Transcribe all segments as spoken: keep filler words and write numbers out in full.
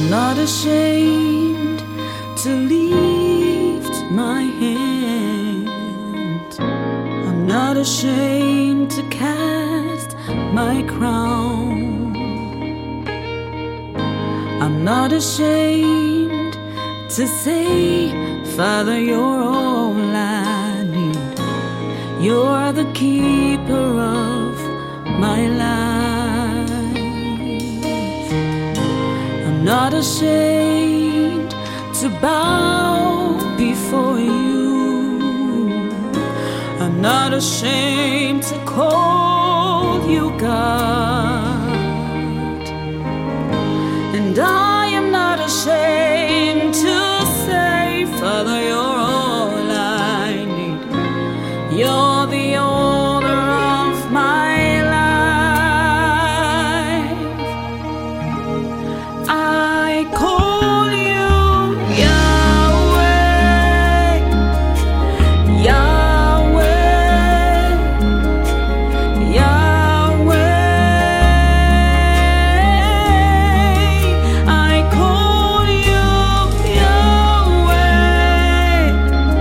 not ashamed to lift my hand. I'm not ashamed to cast my crown. I'm not ashamed to say, Father, you're all I need. You're the keeper of my life. I'm not ashamed to bow before you. I'm not ashamed to call you God. And I am not ashamed to say, Father, you're all I need. You're the owner of my life. I call you Yahweh, Yahweh, Yahweh. I call you Yahweh,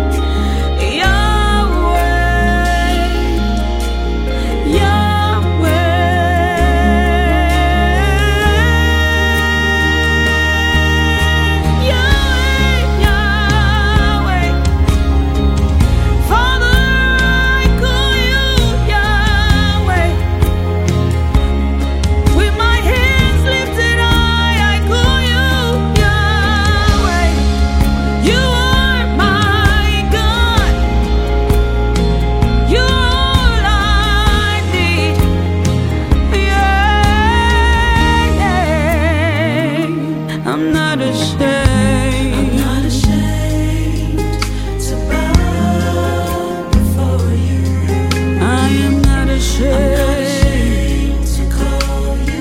Yahweh, Yahweh, Father, I call you Yahweh. With my hands lifted high, I call you Yahweh. You are my God. You're all I need. Yeah. I'm not ashamed. I'm not ashamed to bow before you. I am not ashamed to call you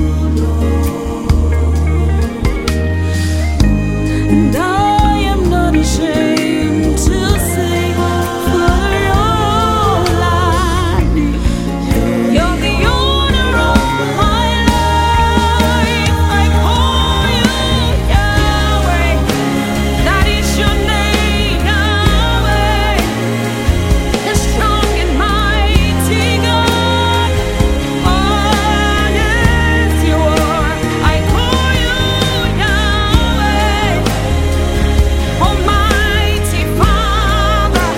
Lord. And I am not ashamed to say, Father, you're all I need. You're the owner of my life. I call you Yahweh. That is your name, Yahweh. The strong and mighty God. Oh, yes, you are. I call you Yahweh. Almighty Father.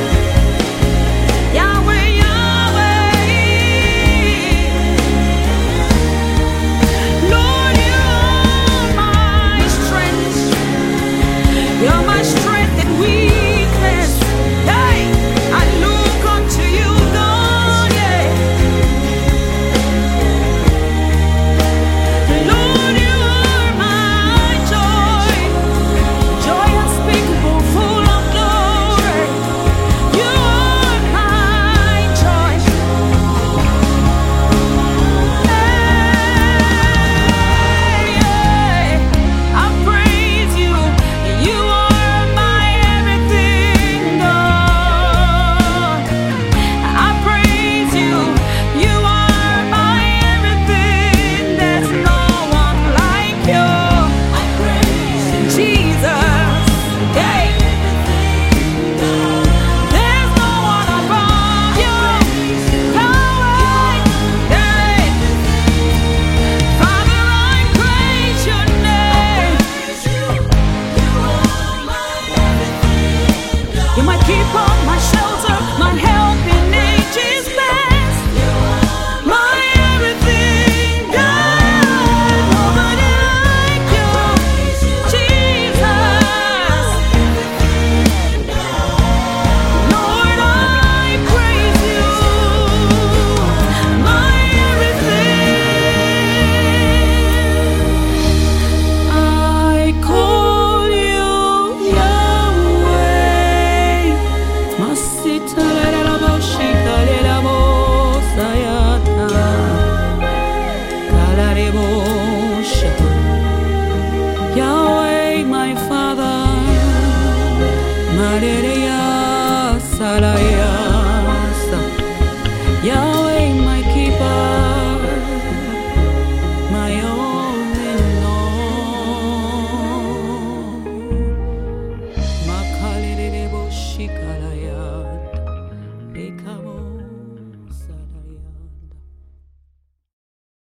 Yahweh, Yahweh. Lord, you are my strength. You're my strength and weakness. Hey, I look unto you, God. Yeah. Lord, you are my joy. Joy unspeakable, full of glory. You are my joy. I praise you. You are my everything, God. I praise you. You are my everything. There's no one like you. I praise you, Jesus. Hey. There's no one above you. Yahweh. Hey. Father, I praise your name. You're my keeper, my shelter, my help in ages past. My everything, God. Nobody like you, Jesus. Lord, I praise you. My everything. I call you Yahweh. Masita lera boshika lera bosayata. Kalare bosha. Yahweh, my Father. Mareya salayasa. Yahweh, my keeper. My only Lord. they come on.